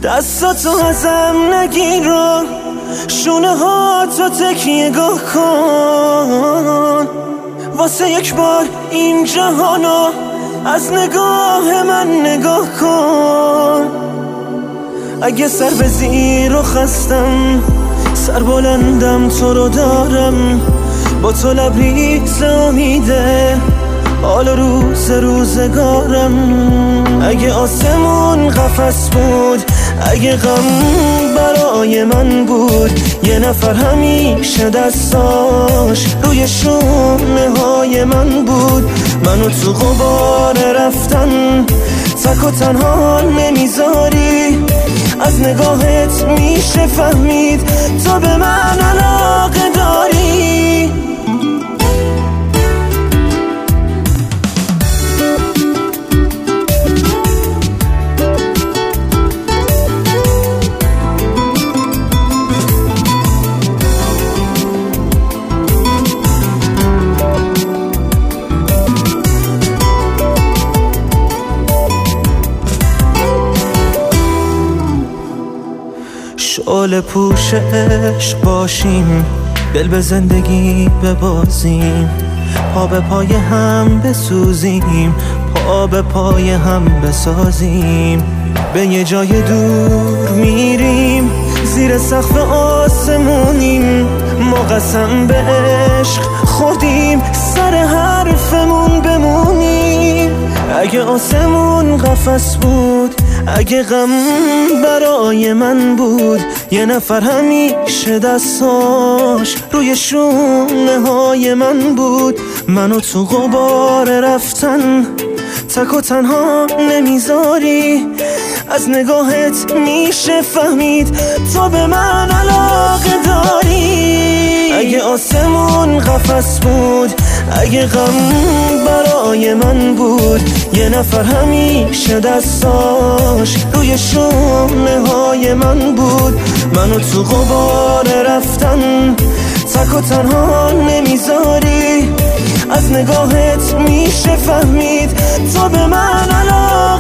دستاتو ازم نگیر و شونه ها تو تکیه گاه کن، واسه یک بار این جهانو از نگاه من نگاه کن. اگه سر به زیر و خستم، سر بلندم تو رو دارم، با تو لبریز امیده حال روز روزگارم. اگه آسمون قفس بود، اگه غم برای من بود، یه نفر همیشه دستاش روی شونه های من بود. منو تو غبار رفتن تک و تنها نمیذاری، از نگاهت میشه فهمید تو به من علاقه داری. شعله پوش عشق باشیم، دل به زندگی ببازیم، پا به پای هم بسوزیم، پا به پای هم بسازیم. به یه جای دور میریم، زیر سقف آسمونیم، ما قسم به عشق خوردیم، سر حرفمون بمونیم. اگه آسمون قفس بود، اگه غم برای من بود، یه نفر همیشه دستاش روی شونه های من بود. منو تو غبار رفتن تک و تنها نمیذاری، از نگاهت میشه فهمید تو به من علاقه داری. اگه آسمون قفس بود، اگه غم برای من بود، یه نفر همیشه دستاش روی شونه های من بود. منو تو غبار رفتن تک و تنها نمیذاری، از نگاهت میشه فهمید تو به من علاقه